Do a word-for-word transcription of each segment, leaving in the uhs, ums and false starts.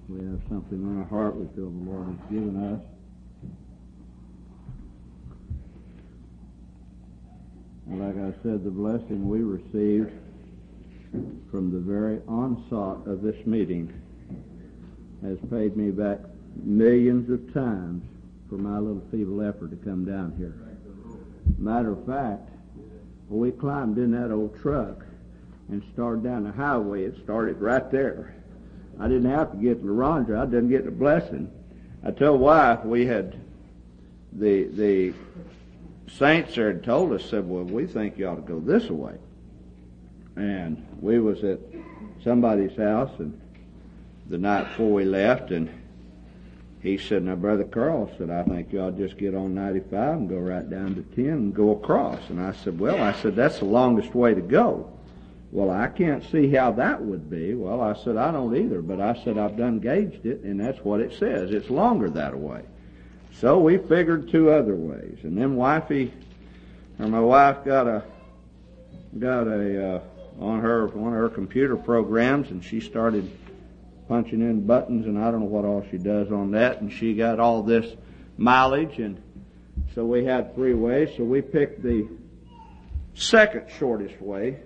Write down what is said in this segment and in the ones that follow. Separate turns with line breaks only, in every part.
We have something on our heart we feel the Lord has given us. And like I said, the blessing we received from the very onset of this meeting has paid me back millions of times for my little feeble effort to come down here. Matter of fact, when we climbed in that old truck and started down the highway, it started right there. I didn't have to get to LaRondra. I didn't get the blessing. I told wife we had the the saints there had told us, said, well, we think you ought to go this way. And we was at somebody's house and the night before we left, and he said, now, Brother Carl said, I think you ought to just get on ninety-five and go right down to ten and go across. And I said, well, I said, that's the longest way to go. Well, I can't see how that would be. Well, I said, I don't either, but I said, I've done gauged it, and that's what it says. It's longer that way. So we figured two other ways. And then wifey, or my wife got a, got a, uh, on her, one of her computer programs, and she started punching in buttons, and I don't know what all she does on that, and she got all this mileage, and so we had three ways, so we picked the second shortest way,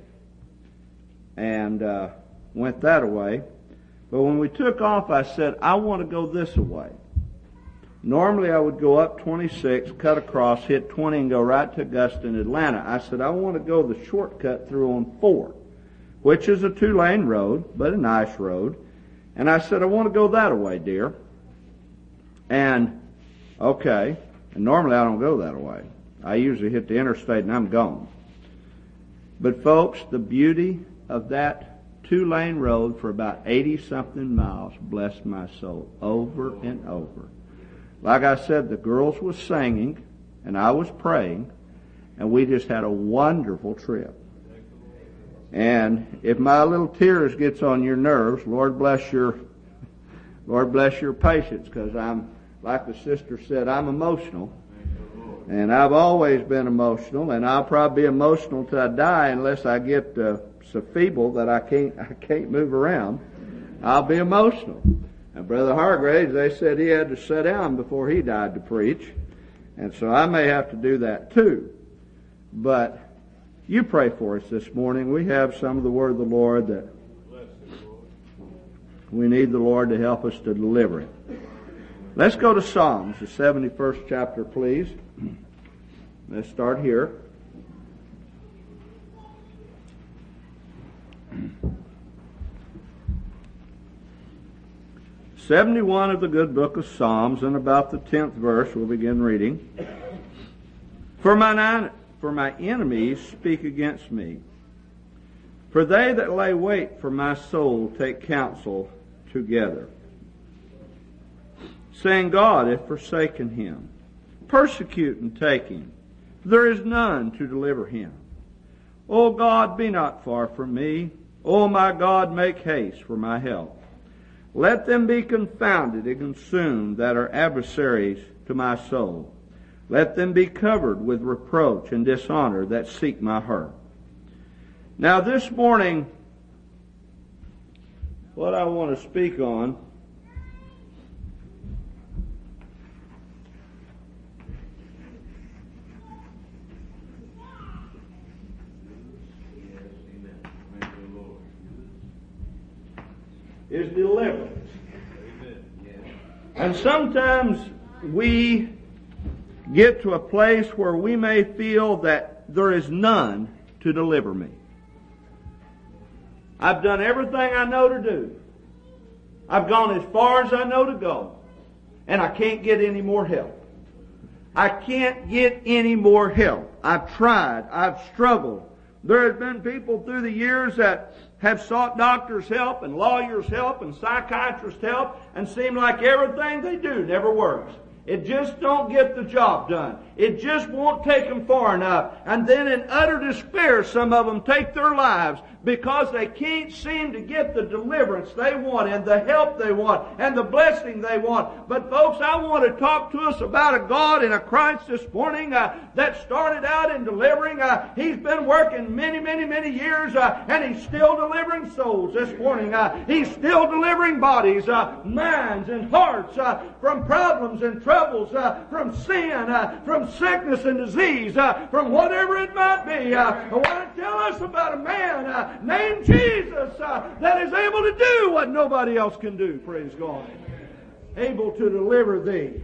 and uh, went that way. But when we took off, I said, I want to go this way. Normally I would go up twenty-six, cut across, hit twenty, and go right to Augusta and Atlanta. I said, I want to go the shortcut through on four, which is a two-lane road, but a nice road. And I said, I want to go that way, dear. And, okay, and normally I don't go that way. I usually hit the interstate and I'm gone. But folks, the beauty of that two-lane road for about eighty-something miles blessed my soul over and over. Like I said, the girls was singing and I was praying, and we just had a wonderful trip. And if my little tears gets on your nerves, Lord bless your, Lord bless your patience, because I'm, like the sister said, I'm emotional. And I've always been emotional, and I'll probably be emotional till I die unless I get uh, so feeble that I can't, I can't move around. I'll be emotional. And Brother Hargraves, they said he had to sit down before he died to preach. And so I may have to do that too. But you pray for us this morning. We have some of the word of the Lord that we need the Lord to help us to deliver it. Let's go to Psalms, the seventy-first chapter, please. Let's start here. seventy-one of the good book of Psalms, and about the tenth verse we'll begin reading. For mine For my enemies speak against me. For they that lay wait for my soul take counsel together, saying, God hath forsaken him. Persecute and take him. There is none to deliver him. O God, be not far from me. O my God, make haste for my help. Let them be confounded and consumed that are adversaries to my soul. Let them be covered with reproach and dishonor that seek my hurt. Now this morning, what I want to speak on is deliverance. And sometimes we get to a place where we may feel that there is none to deliver me. I've done everything I know to do. I've gone as far as I know to go. And I can't get any more help. I can't get any more help. I've tried. I've struggled. There have been people through the years that have sought doctors' help and lawyers' help and psychiatrists' help, and seem like everything they do never works. It just don't get the job done. It just won't take them far enough. And then in utter despair, some of them take their lives because they can't seem to get the deliverance they want and the help they want and the blessing they want. But folks, I want to talk to us about a God and a Christ this morning uh, that started out in delivering. Uh, he's been working many, many, many years uh, and He's still delivering souls this morning. Uh, he's still delivering bodies, uh, minds and hearts uh, from problems and troubles, uh, from sin, uh, from sickness and disease, uh, from whatever it might be. Uh, I want to tell us about a man uh, named Jesus uh, that is able to do what nobody else can do, praise God. Able to deliver thee.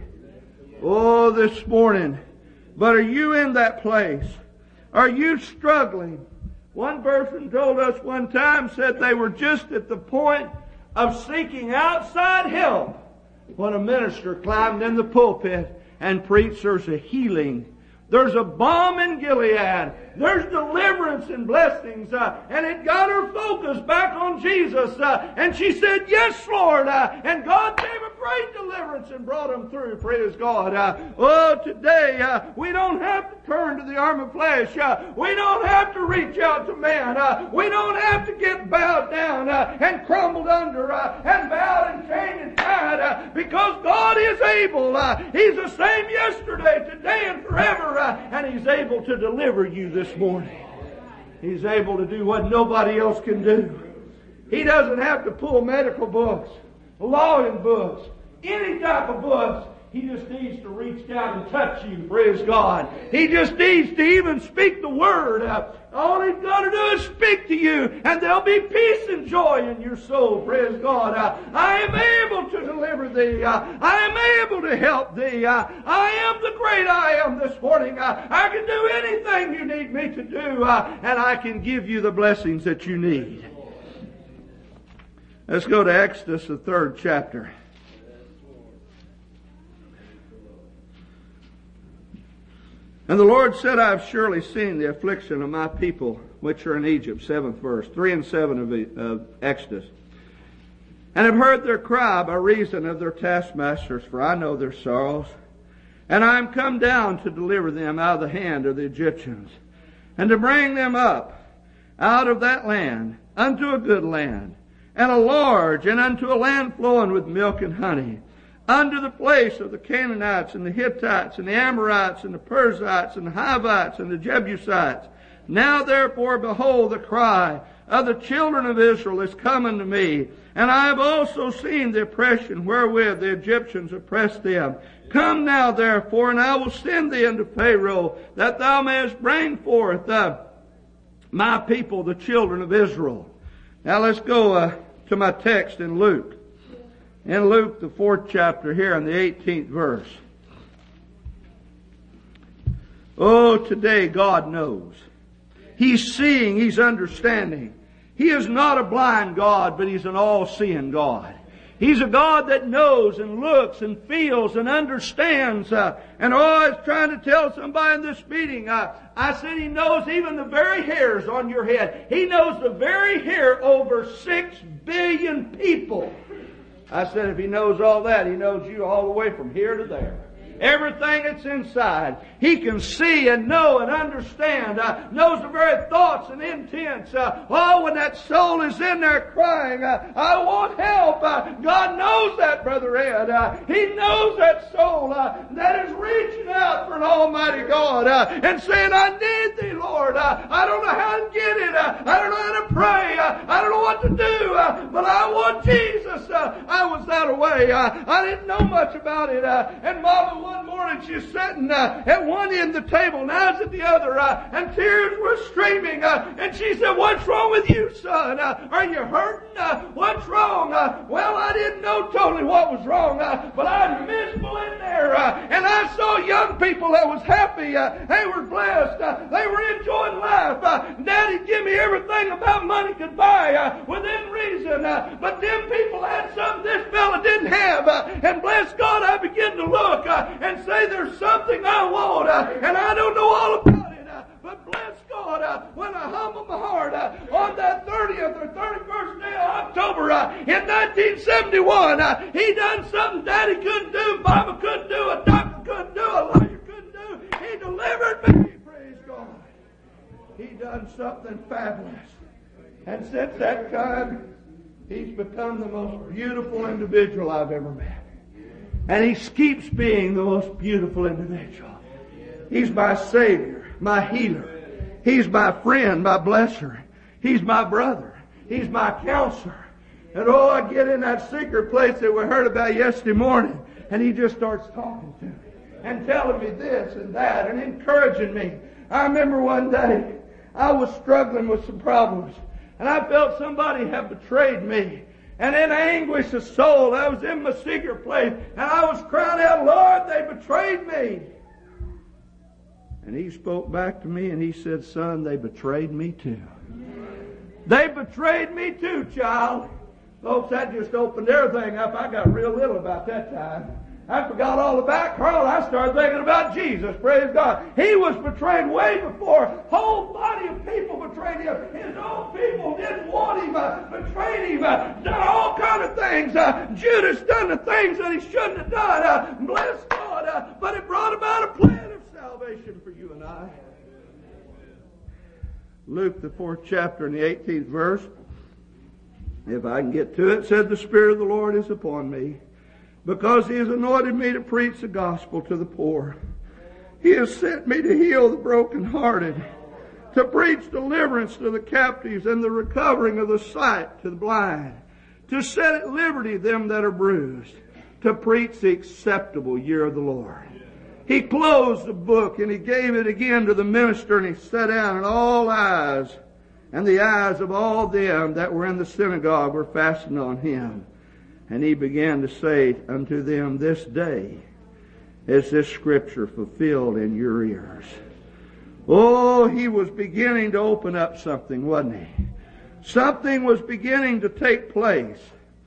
Oh, this morning. But are you in that place? Are you struggling? One person told us one time, said they were just at the point of seeking outside help when a minister climbed in the pulpit and preached there's a healing. There's a balm in Gilead. There's deliverance and blessings. Uh, and it got her focus back on Jesus. Uh, and she said, yes, Lord. Uh, and God gave a great deliverance and brought them through. Praise God. Uh, oh, today uh, we don't have to turn to the arm of flesh. Uh, we don't have to reach out to man. Uh, we don't have to get bowed down uh, and crumbled under uh, and bowed and chained and tied uh, because God is able. Uh, He's the same yesterday, today, and forever. Uh, and He's able to deliver you this morning. He's able to do what nobody else can do. He doesn't have to pull medical books, law books, any type of books. He just needs to reach down and touch you, praise God. He just needs to even speak the word. Uh, all He's got to do is speak to you, and there'll be peace and joy in your soul, praise God. Uh, I am able to deliver thee. Uh, I am able to help thee. Uh, I am the great I am this morning. Uh, I can do anything you need me to do, uh, and I can give you the blessings that you need. Let's go to Exodus, the third chapter. And the Lord said, I have surely seen the affliction of my people which are in Egypt. Seventh verse, three and seven of, of Exodus. And have heard their cry by reason of their taskmasters, for I know their sorrows. And I am come down to deliver them out of the hand of the Egyptians, and to bring them up out of that land unto a good land, and a large, and unto a land flowing with milk and honey, unto the place of the Canaanites and the Hittites and the Amorites and the Perizzites and the Hivites and the Jebusites. Now therefore, behold, the cry of the children of Israel is come unto me, and I have also seen the oppression wherewith the Egyptians oppressed them. Come now therefore, and I will send thee unto Pharaoh, that thou mayest bring forth uh, my people, the children of Israel. Now let's go uh, to my text in Luke. In Luke, the fourth chapter here in the eighteenth verse. Oh, today God knows. He's seeing, He's understanding. He is not a blind God, but He's an all-seeing God. He's a God that knows and looks and feels and understands. Uh, and oh, I was trying to tell somebody in this meeting, uh, I said He knows even the very hairs on your head. He knows the very hair over six billion people. I said, if He knows all that, He knows you all the way from here to there. Everything that's inside. He can see and know and understand. Uh, knows the very thoughts and intents. Uh, oh, when that soul is in there crying, uh, I want help. Uh, God knows that, Brother Ed. Uh, he knows that soul uh, that is reaching out for an Almighty God uh, and saying, I need Thee, Lord. Uh, I don't know how to get it. Uh, I don't know how to pray. Uh, I don't know what to do. Uh, but I want Jesus. Uh, I was that away. Uh, I didn't know much about it. Uh, and Mama, one morning she's sitting uh, at one end of the table, and I was at the other, uh, and tears were streaming. Uh, and she said, what's wrong with you, son? Uh, are you hurting? Uh, what's wrong? Uh, well, I didn't know totally what was wrong, uh, but I was miserable in there. Uh, and I saw young people that was happy. Uh, they were blessed. Uh, they were enjoying life. Uh, Daddy give me everything about money could buy uh, within reason. Uh, but them people had something this fella didn't have. Uh, and bless God, I began to look uh, and say there's something I want, uh, and I don't know all about it, uh, but bless God, uh, when I humble my heart uh, on that thirtieth or thirty-first day of October uh, in nineteen seventy-one, uh, He done something Daddy couldn't do, Mama couldn't do, a doctor couldn't do, a lawyer couldn't do. He delivered me, praise God. He done something fabulous. And since that time, he's become the most beautiful individual I've ever met. And he keeps being the most beautiful individual. He's my Savior, my healer. He's my friend, my blesser. He's my brother. He's my counselor. And oh, I get in that secret place that we heard about yesterday morning, and he just starts talking to me and telling me this and that and encouraging me. I remember one day I was struggling with some problems, and I felt somebody had betrayed me. And in anguish of soul, I was in my secret place, and I was crying out, Lord, they betrayed me. And he spoke back to me and he said, son, they betrayed me too. They betrayed me too, child. Folks, that just opened everything up. I got real little about that time. I forgot all about Carl. I started thinking about Jesus. Praise God. He was betrayed way before. A whole body of people betrayed him. His own people didn't want him, uh, betrayed him, uh, done all kind of things. Uh, Judas done the things that he shouldn't have done. Uh, bless God. Uh, but it brought about a plan of salvation for you and I. Luke, the fourth chapter and the eighteenth verse. If I can get to it, said, the Spirit of the Lord is upon me, because He has anointed me to preach the gospel to the poor. He has sent me to heal the brokenhearted, to preach deliverance to the captives and the recovering of the sight to the blind, to set at liberty them that are bruised, to preach the acceptable year of the Lord. He closed the book and he gave it again to the minister, and he sat down, and all eyes, and the eyes of all them that were in the synagogue were fastened on him. And he began to say unto them, this day is this scripture fulfilled in your ears. Oh, he was beginning to open up something, wasn't he? Something was beginning to take place.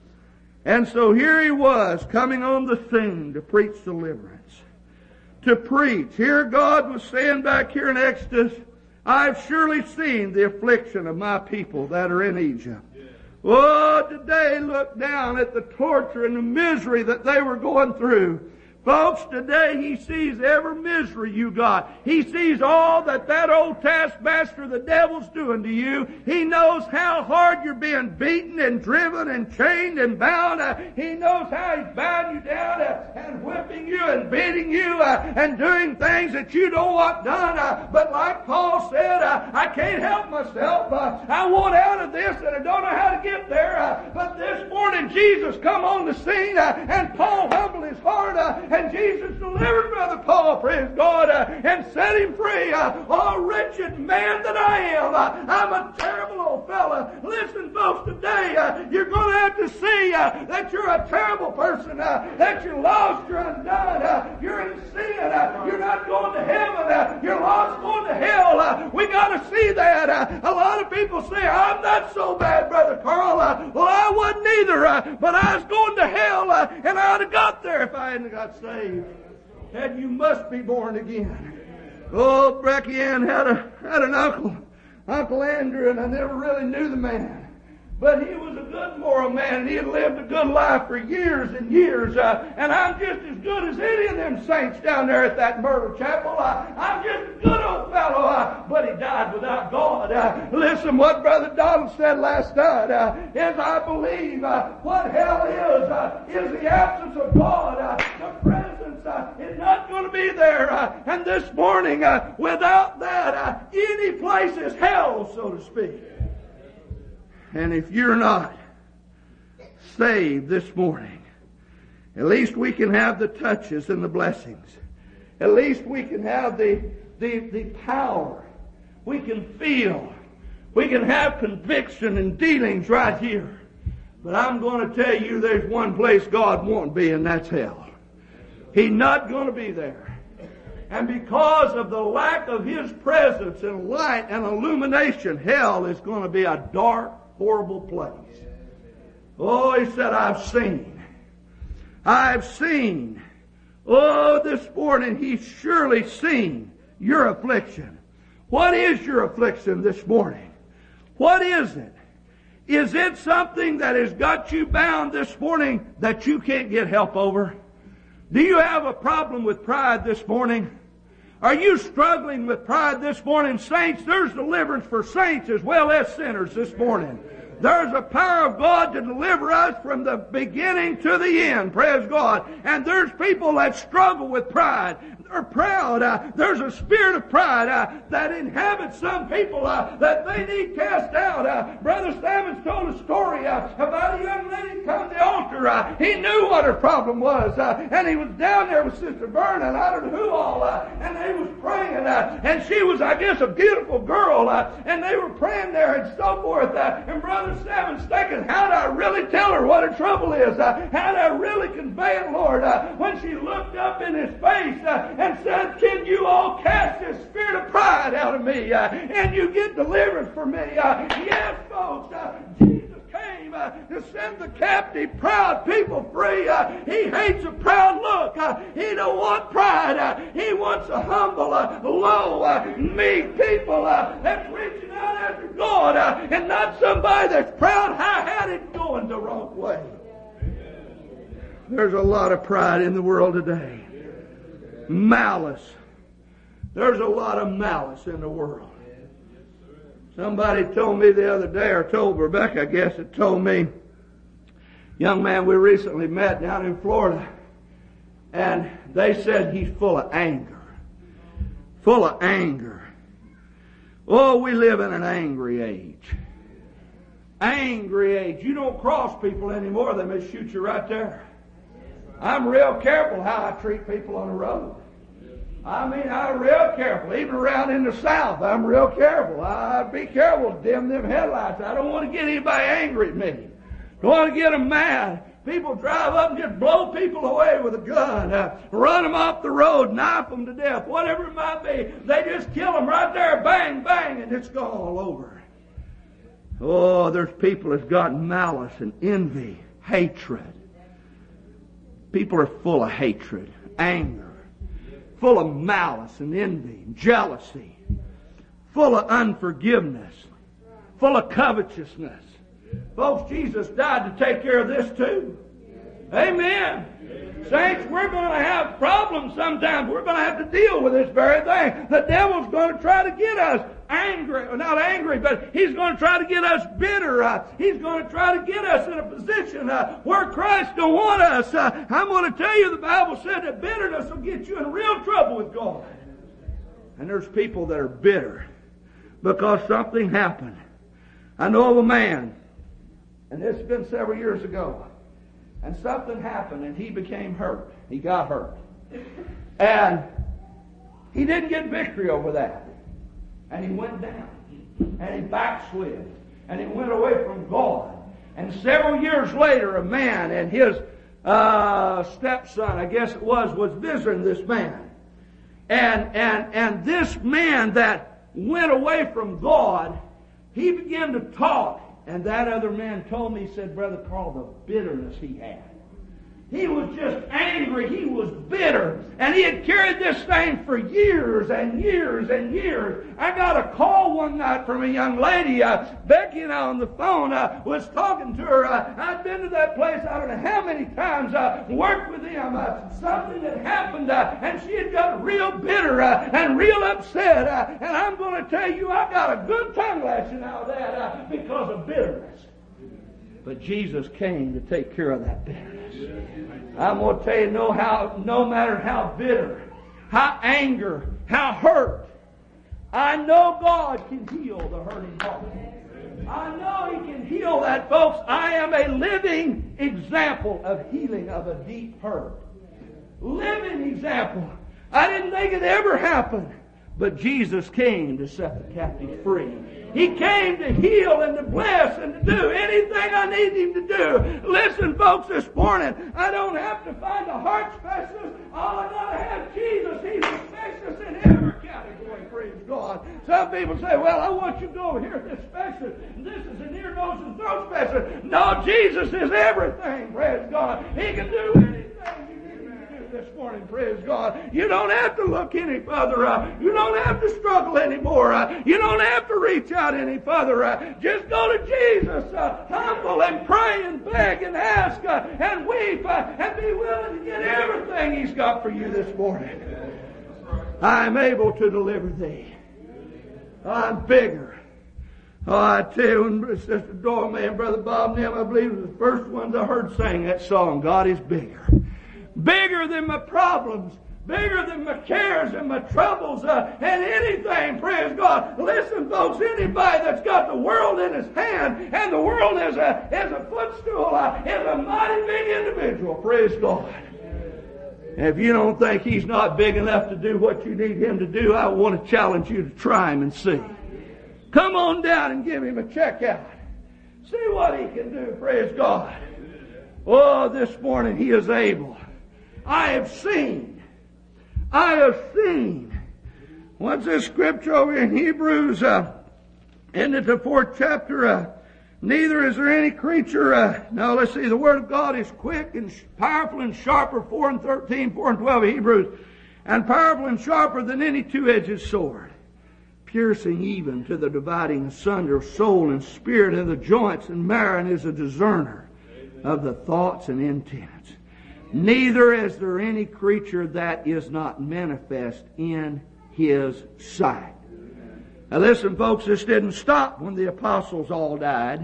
And so here he was coming on the scene to preach deliverance, to preach. Here God was saying back here in Exodus, I've surely seen the affliction of my people that are in Egypt. Oh, today look down at the torture and the misery that they were going through. Folks, today He sees every misery you got. He sees all that that old taskmaster, the devil's doing to you. He knows how hard you're being beaten and driven and chained and bound. Uh, he knows how he's bound you down uh, and whipping you and beating you uh, and doing things that you don't want done. Uh, but like Paul said, uh, I can't help myself. Uh, I want out of this and I don't know how to get there. Uh, but this morning Jesus come on the scene uh, and Paul humbled his heart uh, and Jesus delivered Brother Paul, praise God, uh, and set him free. Uh, oh, wretched man that I am. Uh, I'm a terrible old fella. Listen, folks, today uh, you're going to have to see uh, that you're a terrible person, uh, that you're lost, you're undone, uh, you're in sin, uh, you're not going to heaven, uh, you're lost going to hell. Uh, we got to see that. Uh, a lot of people say, I'm not so bad, Brother Carl. Uh, well, I wasn't either, uh, but I was going to hell, uh, and I'd have got there if I hadn't got saved. And you must be born again. Oh, Brecky Ann had a had an uncle, Uncle Andrew, and I never really knew the man. But he was a good moral man, and he had lived a good life for years and years. Uh, and I'm just as good as any of them saints down there at that Myrtle Chapel. Uh, I'm just a good old fellow, uh, but he died without God. Uh, listen, what Brother Donald said last night uh, is, I believe uh, what hell is, uh, is the absence of God. Uh, the presence uh, is not going to be there. Uh, and this morning, uh, without that, uh, any place is hell, so to speak. And if you're not saved this morning, at least we can have the touches and the blessings. At least we can have the, the, the power. We can feel. We can have conviction and dealings right here. But I'm going to tell you there's one place God won't be, and that's hell. He's not going to be there. And because of the lack of His presence and light and illumination, hell is going to be a dark, horrible place. Oh, he said, I've seen. I've seen. Oh, this morning He's surely seen your affliction. What is your affliction this morning? What is it? Is it something that has got you bound this morning that you can't get help over? Do you have a problem with pride this morning?
Are you struggling with pride this morning, saints? There's deliverance for saints as well as sinners this morning. There's a power of God to deliver us from the beginning to the end. Praise God. And there's people that struggle with pride. They're proud. Uh, there's a spirit of pride uh, that inhabits some people uh, that they need cast out. Uh, Brother Stammons told a story uh, about a young lady come to the altar. Uh, he knew what her problem was. Uh, and he was down there with Sister Vernon, I don't know who all, uh, and they was praying. Uh, and she was, I guess, a beautiful girl. Uh, and they were praying there and so forth. Uh, and Brother Stammons thinking, how do I really tell her what her trouble is? Uh, how do I really convey it, Lord? Uh, when she looked up in his face, uh, and said, can you all cast this spirit of pride out of me? Uh, and you get deliverance for me. Uh, yes, folks, uh, Jesus came uh, to set the captive, proud people free. Uh, he hates a proud look. Uh, he don't want pride. Uh, he wants a humble, uh, low, uh, meek people uh, that's reaching out after God uh, and not somebody that's proud, high-hatted, going the wrong way. There's a lot of pride in the world today. Malice. There's a lot of malice in the world. Somebody told me the other day, or told Rebecca, I guess it told me, young man we recently met down in Florida, and they said he's full of anger. Full of anger. Oh, we live in an angry age. Angry age. You don't cross people anymore, they may shoot you right there. I'm real careful how I treat people on the road. I mean, I'm real careful. Even around in the South, I'm real careful. I be careful to dim them headlights. I don't want to get anybody angry at me. Don't want to get them mad. People drive up and just blow people away with a gun, uh, run them off the road, knife them to death, whatever it might be. They just kill them right there, bang, bang, and it's gone all over. Oh, there's people that's got malice and envy, hatred. People are full of hatred, anger, full of malice and envy, and jealousy, full of unforgiveness, full of covetousness. Folks, Jesus died to take care of this too. Amen. Saints, we're going to have problems sometimes. We're going to have to deal with this very thing. The devil's going to try to get us angry, or not angry, but he's going to try to get us bitter. Uh, he's going to try to get us in a position uh, where Christ don't want us. Uh, I'm going to tell you, the Bible said that bitterness will get you in real trouble with God. And there's people that are bitter because something happened. I know of a man, and this has been several years ago, and something happened and he became hurt. He got hurt. And he didn't get victory over that. And he went down. And he backslid. And he went away from God. And several years later, a man and his uh, stepson, I guess it was, was visiting this man. And, and, and this man that went away from God, he began to talk. And that other man told me, he said, Brother Carl, the bitterness he had. He was just angry. He was bitter. And he had carried this thing for years and years and years. I got a call one night from a young lady. Uh, Becky and I on the phone uh, was talking to her. Uh, I'd been to that place I don't know how many times. Uh, worked with him. Uh, something had happened. Uh, and she had got real bitter uh, and real upset. Uh, and I'm going to tell you, I got a good tongue lashing out of that uh, because of bitterness. But Jesus came to take care of that bitterness. I'm going to tell you, no, how, no matter how bitter, how anger, how hurt, I know God can heal the hurting heart. I know He can heal that, folks. I am a living example of healing of a deep hurt. Living example. I didn't think it ever happened. But Jesus came to set the captive free. He came to heal and to bless and to do anything I need Him to do. Listen, folks, this morning, I don't have to find a heart specialist. All I got to have Jesus. He's a specialist in every category, praise God. Some people say, well, I want you to go here to this specialist. This is an ear, nose, and throat specialist. No, Jesus is everything, praise God. He can do anything this morning, praise God. You don't have to look any further. Uh, you don't have to struggle anymore. Uh, you don't have to reach out any further. Uh, just go to Jesus, uh, humble and pray and beg and ask uh, and weep uh, and be willing to get everything He's got for you this morning. I am able to deliver thee. I'm bigger. Oh, I tell you, when Sister Dorothy and Brother Bob and them, I believe, were the first ones I heard sing that song, God is bigger. Bigger than my problems. Bigger than my cares and my troubles uh, and anything, praise God. Listen, folks, anybody that's got the world in his hand and the world as a, as a footstool uh, is a mighty big individual, praise God. And if you don't think he's not big enough to do what you need him to do, I want to challenge you to try him and see. Come on down and give him a check out. See what he can do, praise God. Oh, this morning he is able. I have seen. I have seen. What's this scripture over in Hebrews, uh, in the fourth chapter? Uh, Neither is there any creature, uh, now let's see, the Word of God is quick and powerful and sharper, four and thirteen, four and twelve of Hebrews, and powerful and sharper than any two-edged sword, piercing even to the dividing asunder of soul and spirit and the joints and marrow, and is a discerner of the thoughts and intents. Neither is there any creature that is not manifest in His sight. Now listen, folks, this didn't stop when the apostles all died.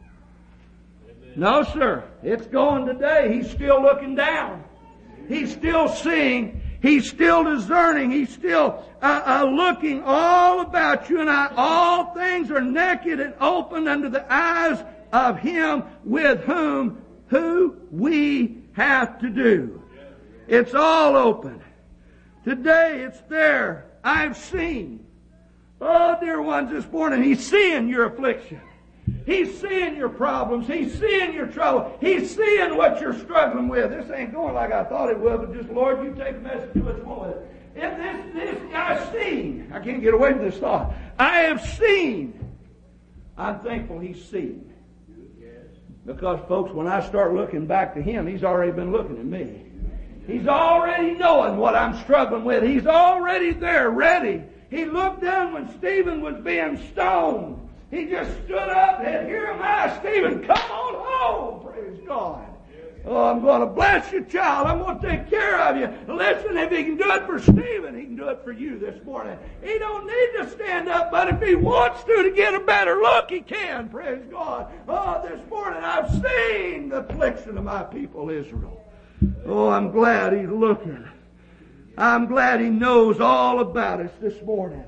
No, sir. It's going today. He's still looking down. He's still seeing. He's still discerning. He's still uh, uh, looking all about you and I. All things are naked and open under the eyes of Him with whom who we have to do. It's all open. Today it's there. I've seen. Oh, dear ones, this morning, He's seeing your affliction. He's seeing your problems. He's seeing your trouble. He's seeing what you're struggling with. This ain't going like I thought it would, but just, Lord, you take the message to us more. If this, this, I've seen. I can't get away from this thought. I have seen. I'm thankful He's seen. Because, folks, when I start looking back to Him, He's already been looking at me. He's already knowing what I'm struggling with. He's already there, ready. He looked down when Stephen was being stoned. He just stood up and, here am I, Stephen, come on home. Praise God. Oh, I'm going to bless you, child. I'm going to take care of you. Listen, if He can do it for Stephen, He can do it for you this morning. He don't need to stand up, but if He wants to to get a better look, He can. Praise God. Oh, this morning I've seen the affliction of my people, Israel. Oh, I'm glad He's looking. I'm glad He knows all about us this morning.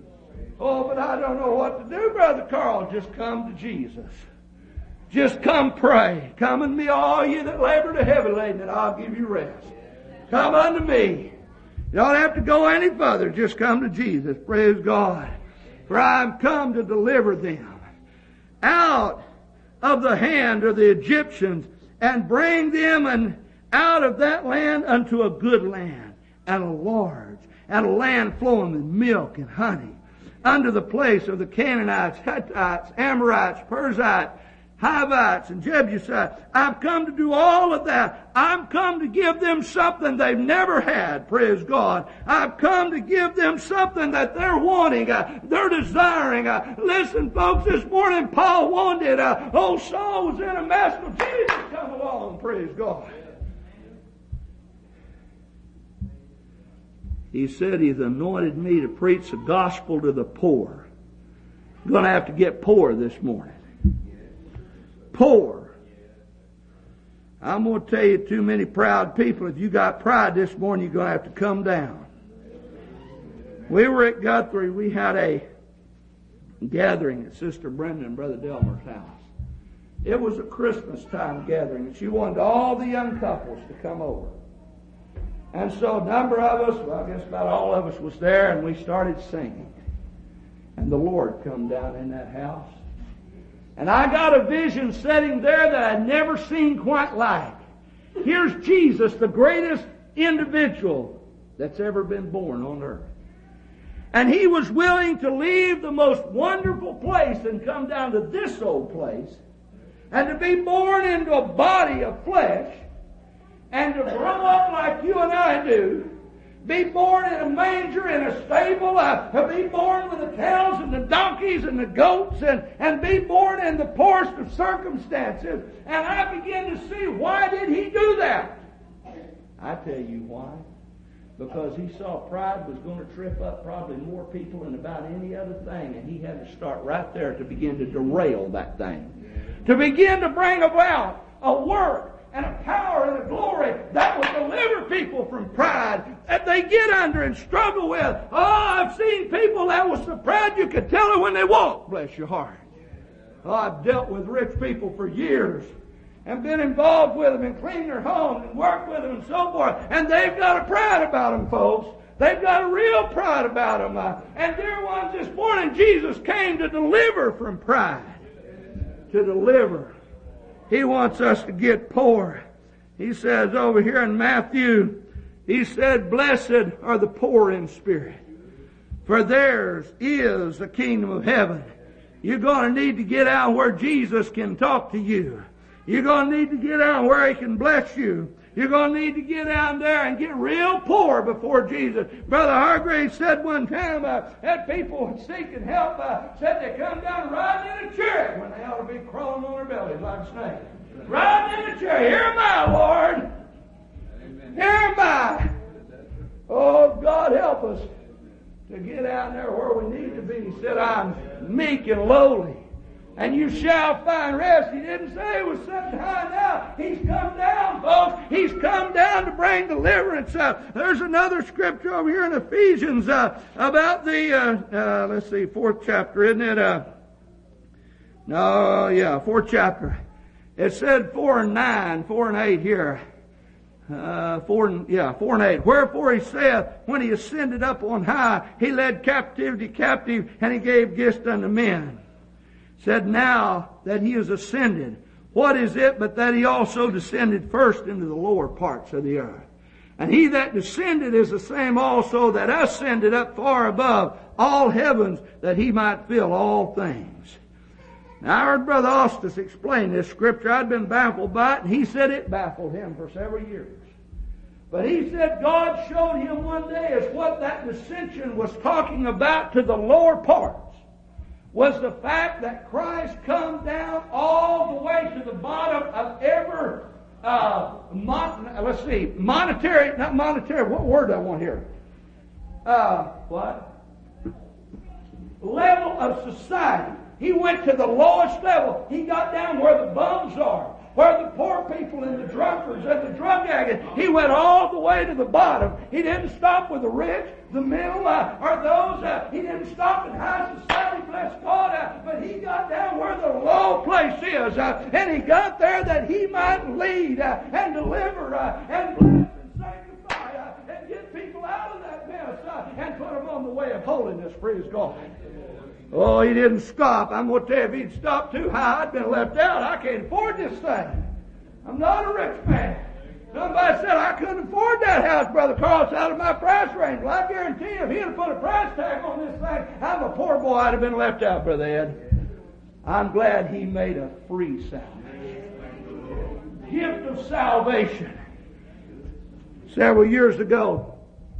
Oh, but I don't know what to do, Brother Carl. Just come to Jesus. Just come pray. Come unto me, all ye that labor to heavy laden, and I'll give you rest. Come unto me. You don't have to go any further. Just come to Jesus. Praise God. For I am come to deliver them out of the hand of the Egyptians and bring them and out of that land unto a good land, and a large, and a land flowing with milk and honey, under the place of the Canaanites, Hittites, Amorites, Perizzites, Hivites, and Jebusites. I've come to do all of that. I've come to give them something they've never had, praise God. I've come to give them something that they're wanting, uh, they're desiring. Uh, listen, folks, this morning Paul wanted, uh, old Saul was in a mess, but Jesus come along, praise God. He said He's anointed me to preach the gospel to the poor. I'm going to have to get poor this morning. Poor. I'm going to tell you, too many proud people, if you got pride this morning, you're going to have to come down. We were at Guthrie. We had a gathering at Sister Brenda and Brother Delmer's house. It was a Christmas time gathering, and she wanted all the young couples to come over. And so a number of us, well, I guess about all of us was there, and we started singing. And the Lord come down in that house. And I got a vision sitting there that I'd never seen quite like. Here's Jesus, the greatest individual that's ever been born on earth. And He was willing to leave the most wonderful place and come down to this old place and to be born into a body of flesh and to grow up like you and I do, be born in a manger, in a stable, uh, be born with the cows and the donkeys and the goats, and, and be born in the poorest of circumstances. And I begin to see, why did He do that? I tell you why. because he saw pride was going to trip up probably more people than about any other thing, and he had to start right there to begin to derail that thing. To begin to bring about a work and a power and a glory that will deliver people from pride that they get under and struggle with. Oh, I've seen people that was so proud you could tell it when they walk. Bless your heart. Oh, I've dealt with rich people for years and been involved with them and cleaned their homes and worked with them and so forth. And they've got a pride about them, folks. They've got a real pride about them. Uh, and dear ones, this morning Jesus came to deliver from pride. To deliver. He wants us to get poor. He says over here in Matthew, he said, blessed are the poor in spirit, for theirs is the kingdom of heaven. You're going to need to get out where Jesus can talk to you. You're going to need to get out where He can bless you. You're going to need to get out there and get real poor before Jesus. Brother Hargrave said one time, uh, had people seeking help, uh, said they come down riding in a chariot when they ought to be crawling on their bellies like snakes. Riding in a chariot. Here am I, Lord. Here am I. Oh, God help us to get out there where we need to be. He said, I'm meek and lowly, and you shall find rest. He didn't say it was something high now. He's come down, folks. He's come down to bring deliverance. Uh, there's another scripture over here in Ephesians uh, about the, uh, uh, let's see, fourth chapter, isn't it? Uh, no, yeah, fourth chapter. It said four and nine, four and eight here. Uh, four and, yeah, four and eight. Wherefore he saith, when he ascended up on high, he led captivity captive, and he gave gifts unto men. Said, now that he is ascended, what is it but that he also descended first into the lower parts of the earth? And he that descended is the same also that ascended up far above all heavens, that he might fill all things. Now, I heard Brother Austin explain this scripture. I'd been baffled by it, and he said it baffled him for several years. But he said God showed him one day as what that dissension was talking about to the lower parts was the fact that Christ come down all the way to the bottom of every, uh, mon- let's see, monetary, not monetary, what word do I want here? Uh, what? Level of society. He went to the lowest level. He got down where the bums are, where the poor people and the drunkards and the drug addicts. He went all the way to the bottom. He didn't stop with the rich, the middle, uh, or those. Uh, he didn't stop in high society, bless God. Uh, but he got down where the low place is. Uh, and he got there that he might lead uh, and deliver uh, and bless and sanctify uh, and get people out of that mess uh, and put them on the way of holiness. Praise God. Oh, he didn't stop. I'm going to tell you, if he'd stopped too high, I'd been left out. I can't afford this thing. I'm not a rich man. Somebody said I couldn't afford that house, Brother Carl. It's out of my price range. Well, I guarantee you, if he'd have put a price tag on this thing, I'm a poor boy. I'd have been left out, Brother Ed. I'm glad he made a free salvation. Gift of salvation. Several years ago,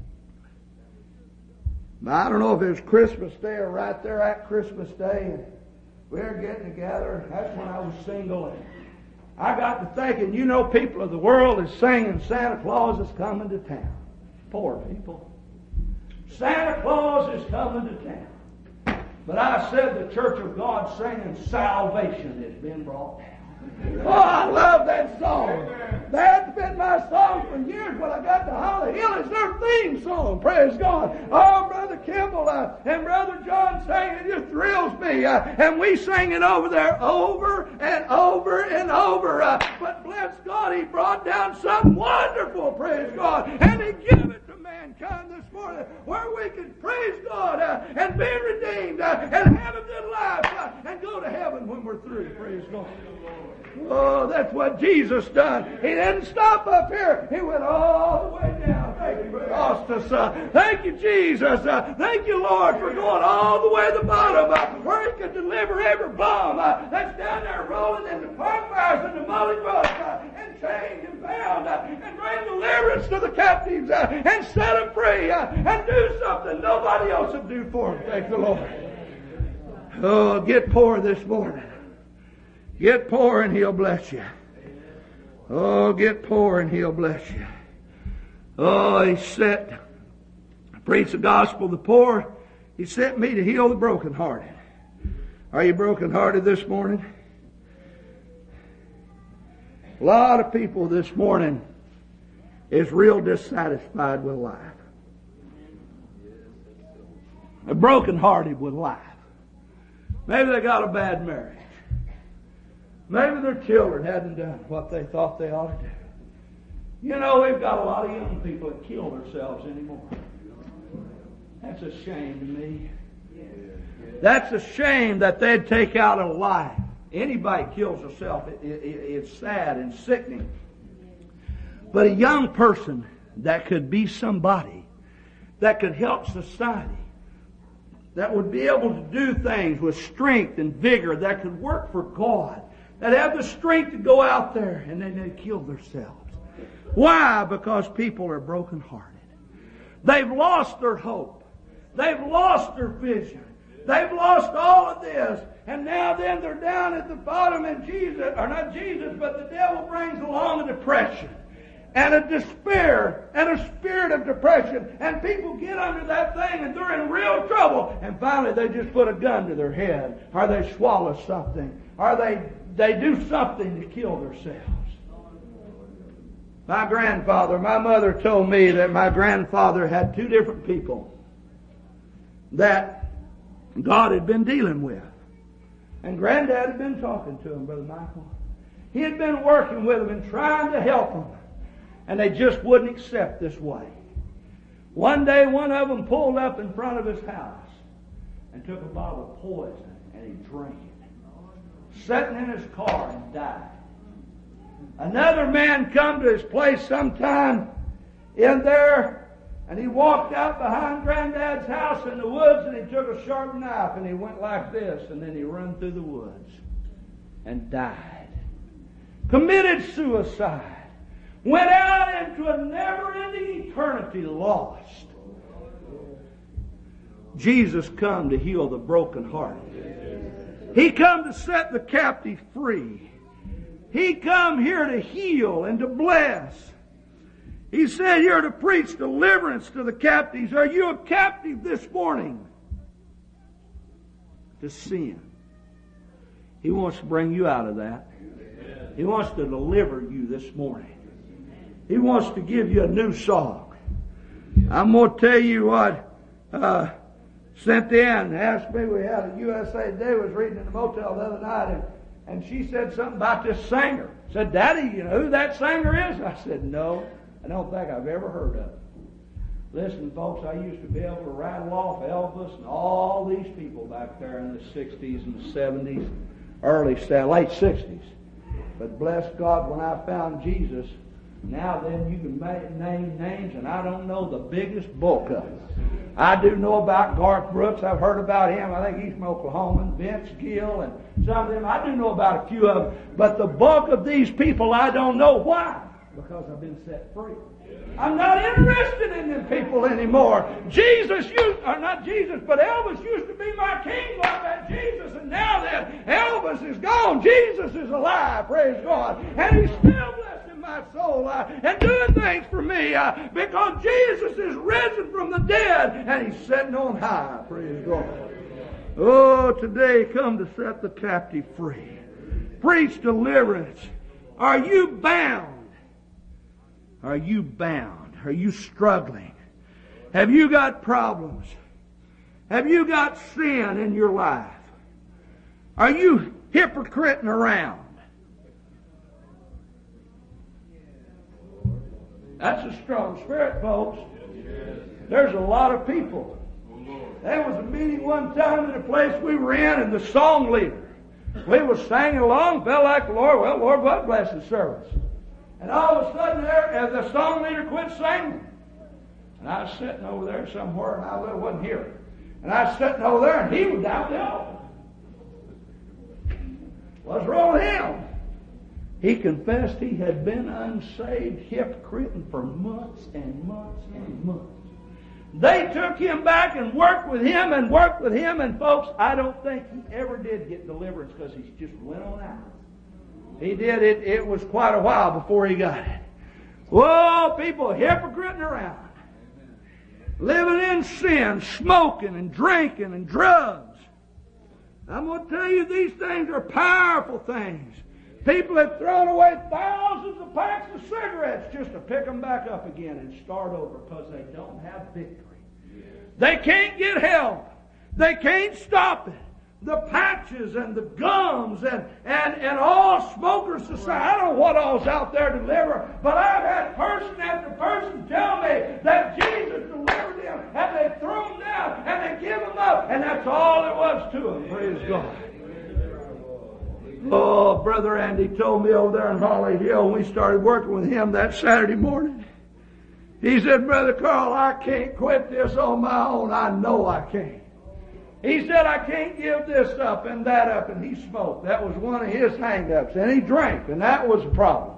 I don't know if it was Christmas Day or right there at Christmas Day, and we were getting together. That's when I was single, and I got to thinking, you know, people of the world is singing Santa Claus is coming to town. Poor people. Santa Claus is coming to town. But I said the Church of God singing salvation has been brought down. Oh, I love that song. That's been my song for years. When I got to Holly Hill, it's their theme song. Praise God. Oh, Brother Kimball uh, and Brother John sang it. It just thrills me. Uh, and we sang it over there over and over and over. Uh, but bless God, He brought down something wonderful. Praise God. And He gave it to mankind this morning where we can praise God uh, and be redeemed uh, and have a good life uh, and go to heaven when we're through. Praise God. Oh, that's what Jesus done. He didn't stop up here. He went all the way down. Thank you, Brother Austin. Uh, thank you, Jesus. Uh, thank you, Lord, for going all the way to the bottom uh, where He could deliver every bum uh, that's down there rolling in the park fires and the mully brush uh, and chained and bound uh, and bring deliverance to the captives uh, and set them free uh, and do something nobody else would do for them. Thank the Lord. Oh, get poor this morning. Get poor and He'll bless you. Oh, get poor and He'll bless you. Oh, He set preach the gospel to the poor. He sent me to heal the brokenhearted. Are you brokenhearted this morning? A lot of people this morning is real dissatisfied with life. They're brokenhearted with life. Maybe they got a bad marriage. Maybe their children hadn't done what they thought they ought to do. You know, we've got a lot of young people that kill themselves anymore. That's a shame to me. That's a shame that they'd take out a life. Anybody kills herself, it, it, it's sad and sickening. But a young person that could be somebody that could help society, that would be able to do things with strength and vigor, that could work for God, that have the strength to go out there, and then they kill themselves. Why? Because people are brokenhearted. They've lost their hope. They've lost their vision. They've lost all of this. And now then they're down at the bottom, and Jesus, or not Jesus, but the devil brings along a depression and a despair and a spirit of depression. And people get under that thing and they're in real trouble. And finally they just put a gun to their head, or they swallow something, or they, they do something to kill themselves. My grandfather, my mother told me that my grandfather had two different people that God had been dealing with. And Granddad had been talking to him, Brother Michael. He had been working with them and trying to help them. And they just wouldn't accept this way. One day, one of them pulled up in front of his house and took a bottle of poison and he drank it. Sitting in his car and died. Another man come to his place sometime in there, and he walked out behind Granddad's house in the woods, and he took a sharp knife and he went like this, and then he run through the woods and died. Committed suicide. Went out into a never-ending eternity lost. Jesus come to heal the brokenhearted. He come to set the captive free. He come here to heal and to bless. He said here to preach deliverance to the captives. Are you a captive this morning to sin? He wants to bring you out of that. He wants to deliver you this morning. He wants to give you a new song. I'm going to tell you what uh, Cynthia Ann asked me. We had a U S A Today, was reading in the motel the other night, and, and she said something about this singer. Said, Daddy, you know who that singer is? I said, no, I don't think I've ever heard of it. Listen, folks, I used to be able to rattle off Elvis and all these people back there in the sixties and the seventies, early, late sixties. But bless God, when I found Jesus, now then you can make, name names, and I don't know the biggest bulk of them. I do know about Garth Brooks. I've heard about him. I think he's from Oklahoma. Vince Gill and some of them. I do know about a few of them. But the bulk of these people I don't know. Why? Because I've been set free. I'm not interested in them people anymore. Jesus used, or not Jesus, but Elvis used to be my king like that Jesus. And now then, Elvis is gone. Jesus is alive. Praise God. And he's still blessing my soul uh, and doing things for me uh, because Jesus is risen from the dead and he's sitting on high. Praise God. Oh, today come to set the captive free. Preach deliverance. Are you bound? Are you bound? Are you struggling? Have you got problems? Have you got sin in your life? Are you hypocriting around? That's a strong spirit, folks. There's a lot of people. There was a meeting one time in a place we were in, and the song leader, we was singing along, felt like the Lord, well, Lord, what bless His service. And all of a sudden there, as the song leader quit singing, and I was sitting over there somewhere, and I wasn't here. And I was sitting over there, and he was out there. What's wrong with him? He confessed he had been unsaved, hypocriting for months and months and months. They took him back and worked with him and worked with him, and folks, I don't think he ever did get deliverance because he just went on out. He did it. It was quite a while before he got it. Whoa, people hypocriting around. living in sin, smoking and drinking and drugs. I'm going to tell you, these things are powerful things. People have thrown away thousands of packs of cigarettes just to pick them back up again and start over because they don't have victory. They can't get help. They can't stop it. The patches and the gums and, and, and all smokers society. I don't know what all's out there to deliver, but I've had person after person tell me that Jesus delivered them and they threw them down and they give them up, and that's all there was to them. Praise God. Oh, Brother Andy told me over there in Holly Hill when we started working with him that Saturday morning. He said, Brother Carl, I can't quit this on my own. I know I can't. He said, I can't give this up and that up, and he smoked. That was one of his hang-ups. And he drank, and that was a problem.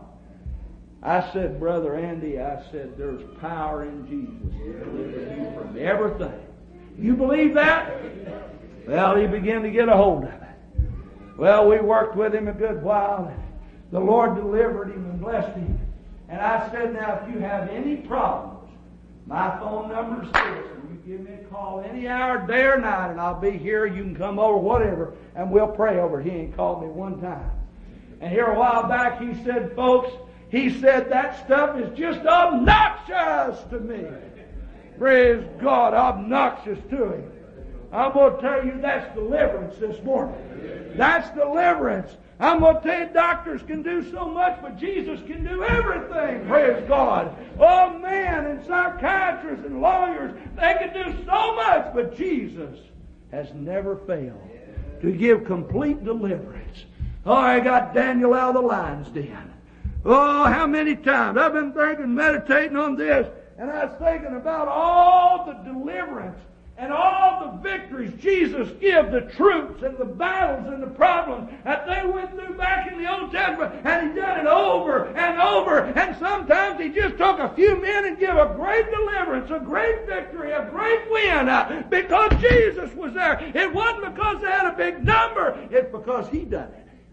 I said, Brother Andy, I said, there's power in Jesus to deliver you from everything. You believe that? Well, he began to get a hold of it. Well, we worked with him a good while, and the Lord delivered him and blessed him. And I said, now, if you have any problems, my phone number is this. Give me a call any hour, day or night, and I'll be here. You can come over, whatever, and we'll pray over it. He ain't called me one time. And here a while back, he said, folks, he said, that stuff is just obnoxious to me. Praise God, obnoxious to him. I'm going to tell you that's deliverance this morning. That's deliverance. I'm going to tell you doctors can do so much, but Jesus can do everything. Praise God. Oh man, and psychiatrists and lawyers, they can do so much, but Jesus has never failed to give complete deliverance. Oh, I got Daniel out of the lion's den. Oh, how many times I've been thinking, meditating on this, and I was thinking about all the deliverance and all the victories Jesus gave the troops and the battles and the problems that they went through back in the Old Testament, and He done it over and over. And sometimes He just took a few men and gave a great deliverance, a great victory, a great win, uh, because Jesus was there. It wasn't because they had a big number. It's because He done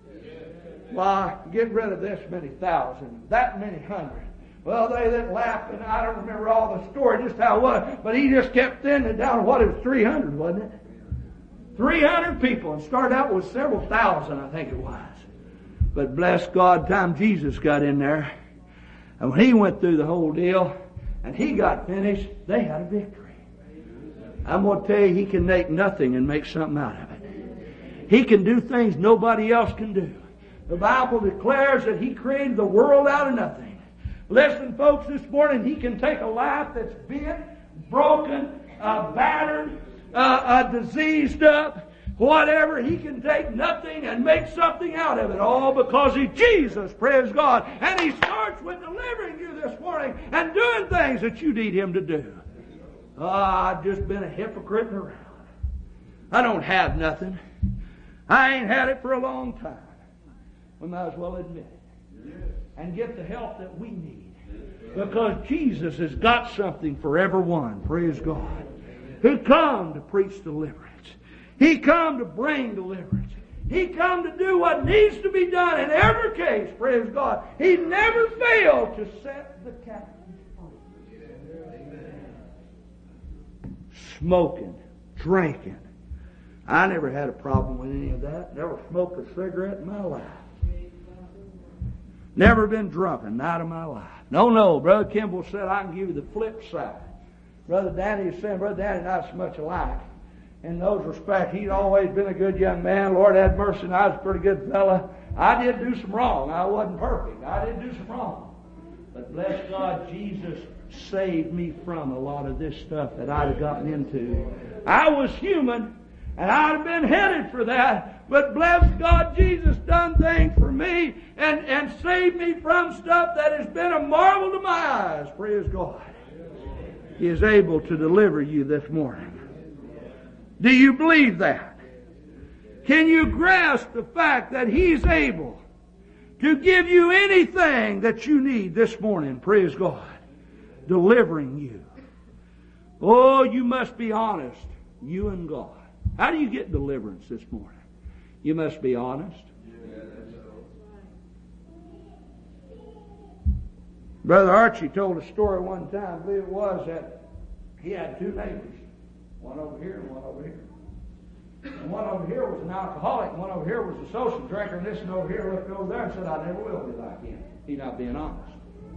it. Why, get rid of this many thousand, that many hundred. Well, they then laughed, and I don't remember all the story, just how it was, but he just kept thinning it down to what, it was three hundred, wasn't it? three hundred people, and started out with several thousand, I think it was. But bless God, time Jesus got in there, and when He went through the whole deal, and He got finished, they had a victory. I'm going to tell you, He can make nothing and make something out of it. He can do things nobody else can do. The Bible declares that He created the world out of nothing. Listen, folks, this morning He can take a life that's bent, broken, uh, battered, uh, uh, diseased up, whatever. He can take nothing and make something out of it, all because He's Jesus, praise God. And He starts with delivering you this morning and doing things that you need Him to do. Oh, I've just been a hypocrite and around. I don't have nothing. I ain't had it for a long time. We might as well admit it. And get the help that we need. Because Jesus has got something for everyone, praise God. He come to preach deliverance. He come to bring deliverance. He come to do what needs to be done in every case, praise God. He never failed to set the captives free. Smoking, drinking. I never had a problem with any of that. Never smoked a cigarette in my life. Never been drunk a night of my life. No, no. Brother Kimball said I can give you the flip side. Brother Danny is saying, Brother Danny not so much alike. In those respects, he'd always been a good young man. Lord have mercy, and I was a pretty good fella. I did do some wrong. I wasn't perfect. I did do some wrong. But bless God, Jesus saved me from a lot of this stuff that I'd have gotten into. I was human, and I'd have been headed for that. But bless God, Jesus done things for me and, and saved me from stuff that has been a marvel to my eyes. Praise God. He is able to deliver you this morning. Do you believe that? Can you grasp the fact that He's able to give you anything that you need this morning? Praise God. Delivering you. Oh, you must be honest, you and God. How do you get deliverance this morning? You must be honest. Brother Archie told a story one time, I believe it was, that he had two neighbors, one over here and one over here. And one over here was an alcoholic, and one over here was a social drinker, and this one over here looked over there and said, I never will be like him. He's not being honest.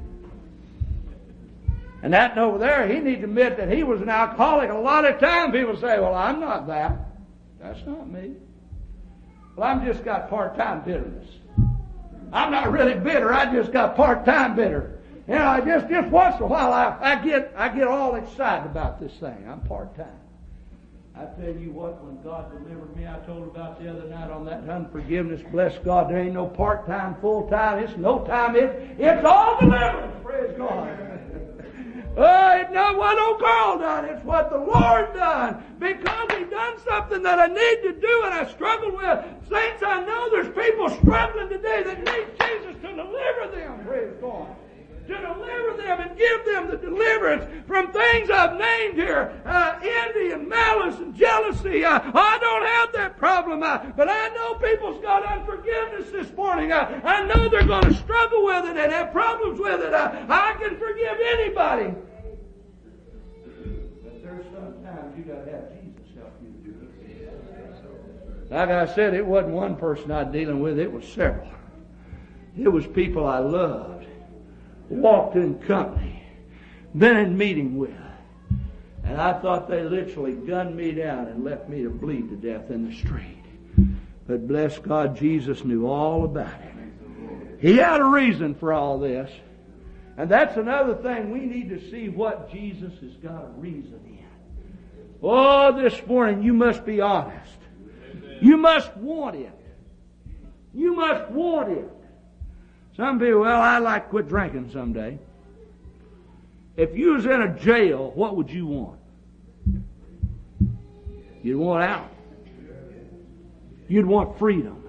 And that one over there, he needed to admit that he was an alcoholic. A lot of times people say, well, I'm not that. That's not me. Well, I've just got part-time bitterness. I'm not really bitter. I just got part-time bitter. You know, I just, just once in a while, I, I get, I get all excited about this thing. I'm part-time. I tell you what, when God delivered me, I told about the other night on that unforgiveness. Bless God, there ain't no part-time, full-time. It's no time. It, it's all deliverance. Praise God. Oh, it's not what old Carl done. It's what the Lord done. Because He done something that I need to do and I struggle with. Saints, I know there's people struggling today that need Jesus to deliver them. Praise God. To deliver them and give them the deliverance from things I've named here. Uh, envy and malice and jealousy. Uh, I don't have that problem. Uh, but I know people's got unforgiveness this morning. Uh, I know they're going to struggle with it and have problems with it. Uh, I can forgive anybody. But there's sometimes you got to have Jesus help you to do it. Like I said, it wasn't one person I was dealing with. It was several. It was people I loved. Walked in company, been in meeting with, and I thought they literally gunned me down and left me to bleed to death in the street. But bless God, Jesus knew all about it. He had a reason for all this. And that's another thing, we need to see what Jesus has got a reason in. Oh, this morning you must be honest. You must want it. You must want it. Some people, well, I'd like to quit drinking someday. If you was in a jail, what would you want? You'd want out. You'd want freedom.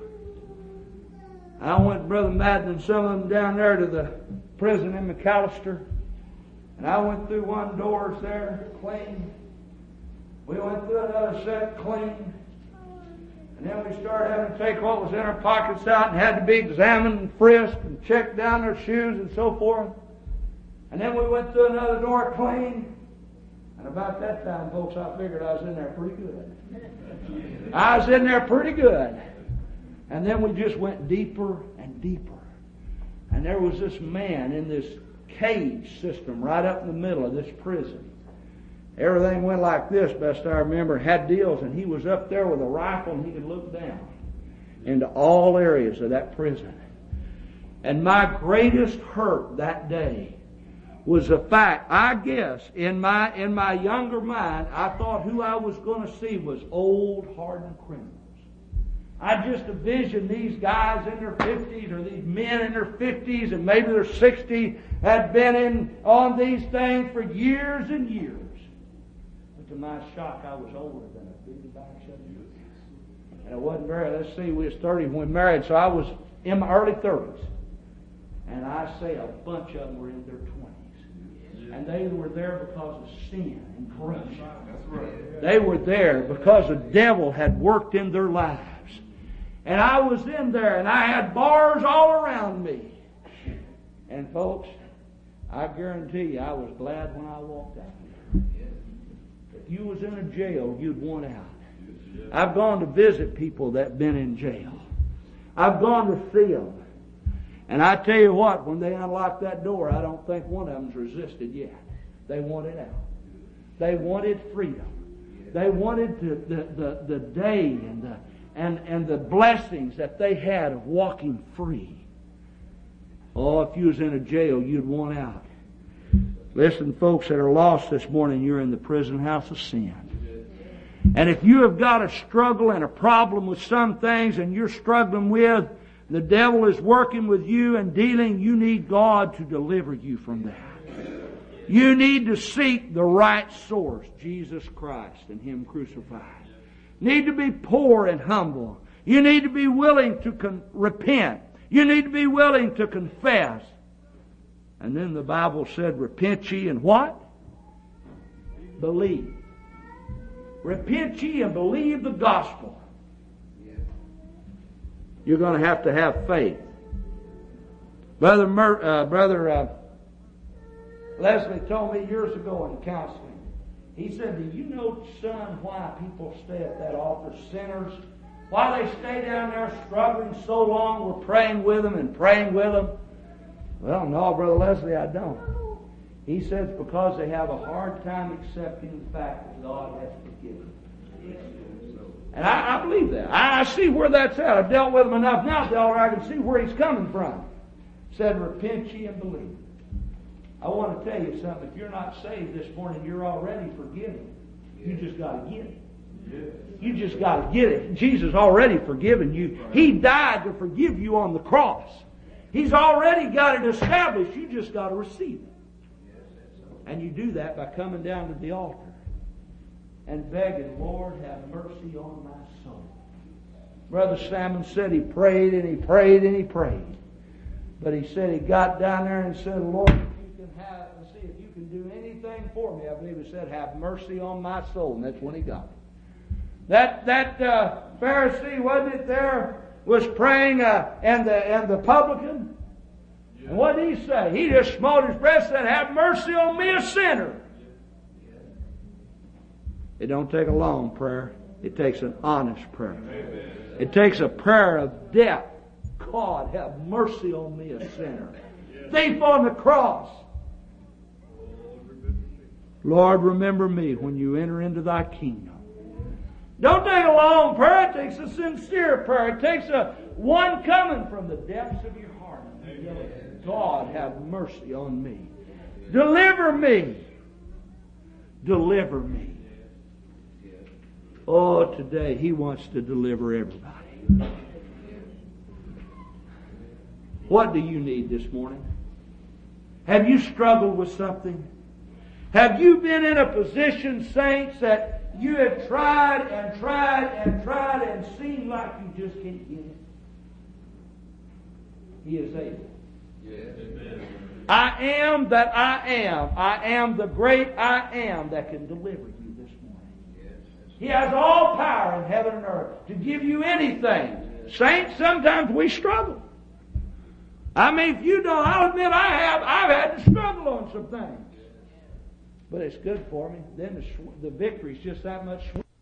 I went with Brother Madden and some of them down there to the prison in McAllister. And I went through one door there, clean. We went through another set, clean. And then we started having to take what was in our pockets out and had to be examined and frisked and checked down their shoes and so forth. And then we went through another door clean. And about that time, folks, I figured I was in there pretty good. I was in there pretty good. And then we just went deeper and deeper. And there was this man in this cage system right up in the middle of this prison. Everything went like this, best I remember, had deals, and he was up there with a rifle and he could look down into all areas of that prison. And my greatest hurt that day was the fact, I guess, in my in my younger mind, I thought who I was going to see was old, hardened criminals. I just envisioned these guys in their fifties, or these men in their fifties, and maybe their sixties, had been in on these things for years and years. To my shock, I was older than a fifty-five, seventy years. And it wasn't very, let's see, we was thirty when we married, so I was in my early thirties. And I say a bunch of them were in their twenties. And they were there because of sin and corruption. That's right. They were there because the devil had worked in their lives. And I was in there, and I had bars all around me. And folks, I guarantee you, I was glad when I walked out. If you was in a jail, you'd want out. I've gone to visit people that have been in jail. I've gone to see them. And I tell you what, when they unlocked that door, I don't think one of them's resisted yet. They wanted out. They wanted freedom. They wanted the, the, the, the day and the, and, and the blessings that they had of walking free. Oh, if you was in a jail, you'd want out. Listen, folks that are lost this morning, you're in the prison house of sin. And if you have got a struggle and a problem with some things and you're struggling with, the devil is working with you and dealing, you need God to deliver you from that. You need to seek the right source, Jesus Christ and Him crucified. Need to be poor and humble. You need to be willing to con- repent. You need to be willing to confess. And then the Bible said, repent ye and what? Believe. Repent ye and believe the gospel. You're going to have to have faith. Brother Mer- uh, Brother uh, Leslie told me years ago in counseling, He said, do you know, son, why people stay at that altar, sinners? Why they stay down there struggling so long? We're praying with them and praying with them. Well, no, Brother Leslie, I don't. He says because they have a hard time accepting the fact that God has forgiven. And I, I believe that. I, I see where that's at. I've dealt with him enough now, Delaware, I can see where he's coming from. Said, repent ye and believe. I want to tell you something. If you're not saved this morning, you're already forgiven. You just got to get it. You just got to get it. Jesus already forgiven you. He died to forgive you on the cross. He's already got it established. You just got to receive it. And you do that by coming down to the altar and begging, Lord, have mercy on my soul. Brother Salmon said he prayed and he prayed and he prayed. But he said he got down there and said, Lord, if you can have, let's see, if you can do anything for me, I believe he said, have mercy on my soul. And that's when he got it. That that uh, Pharisee, wasn't it there, was praying, uh, and the and the publican. Yeah. And what did he say? He just smote his breast and said, have mercy on me, a sinner. Yeah. It don't take a long prayer. It takes an honest prayer. Amen. It takes a prayer of depth. God, have mercy on me, a sinner. Yeah. Thief on the cross. Lord, remember me when you enter into thy kingdom. Don't take a long prayer. It takes a sincere prayer. It takes a one coming from the depths of your heart. God, have mercy on me. Deliver me. Deliver me. Oh, today He wants to deliver everybody. What do you need this morning? Have you struggled with something? Have you been in a position, saints, that you have tried and tried and tried and seemed like you just can't get it? He is able. Yes. Amen. I am that I am. I am the great I am that can deliver you this morning. Yes. He has all power in heaven and earth to give you anything. Yes. Saints, sometimes we struggle. I mean, if you don't, I'll admit I have. I've had to struggle on some things. But it's good for me. Then the, sw- the victory is just that much sweeter.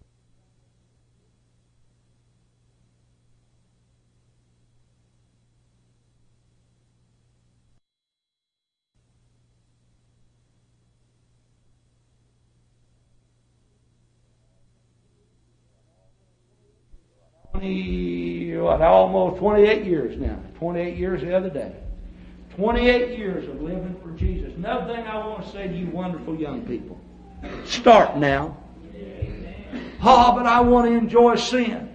Twenty, what, almost twenty-eight years now. Twenty-eight years the other day. twenty-eight years of living for Jesus. Another thing I want to say to you wonderful young people. Start now. Oh, but I want to enjoy sin.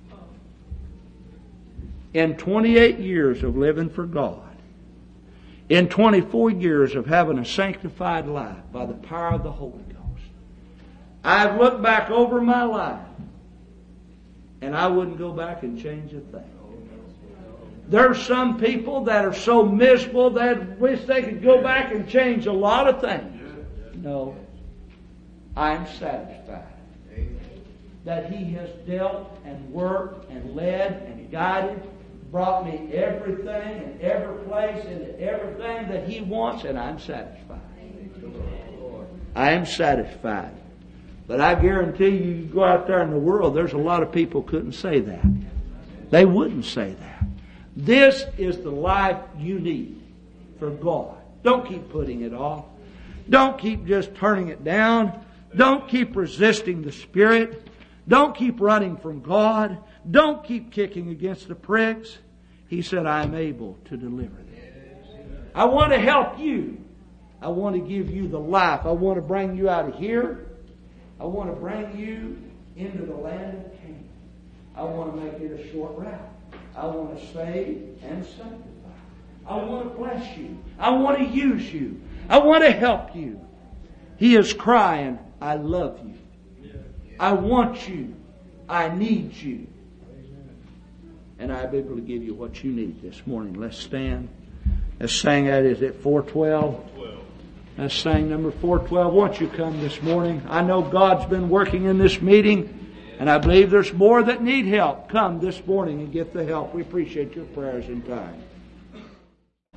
In twenty-eight years of living for God, in twenty-four years of having a sanctified life by the power of the Holy Ghost, I've looked back over my life and I wouldn't go back and change a thing. There's some people that are so miserable that wish they could go back and change a lot of things. No. I'm satisfied that He has dealt and worked and led and guided, brought me everything and every place and everything that He wants, and I'm satisfied. I am satisfied. But I guarantee you, you go out there in the world, there's a lot of people couldn't say that. They wouldn't say that. This is the life you need for God. Don't keep putting it off. Don't keep just turning it down. Don't keep resisting the Spirit. Don't keep running from God. Don't keep kicking against the pricks. He said, I am able to deliver them. I want to help you. I want to give you the life. I want to bring you out of here. I want to bring you into the land of Canaan. I want to make it a short route. I want to save and sanctify. I want to bless you. I want to use you. I want to help you. He is crying, I love you. I want you. I need you. And I'll be able to give you what you need this morning. Let's stand. Let's sing that. Is it four twelve? Let's sing number four twelve. Won't you come this morning? I know God's been working in this meeting, and I believe there's more that need help. Come this morning and get the help. We appreciate your prayers and time.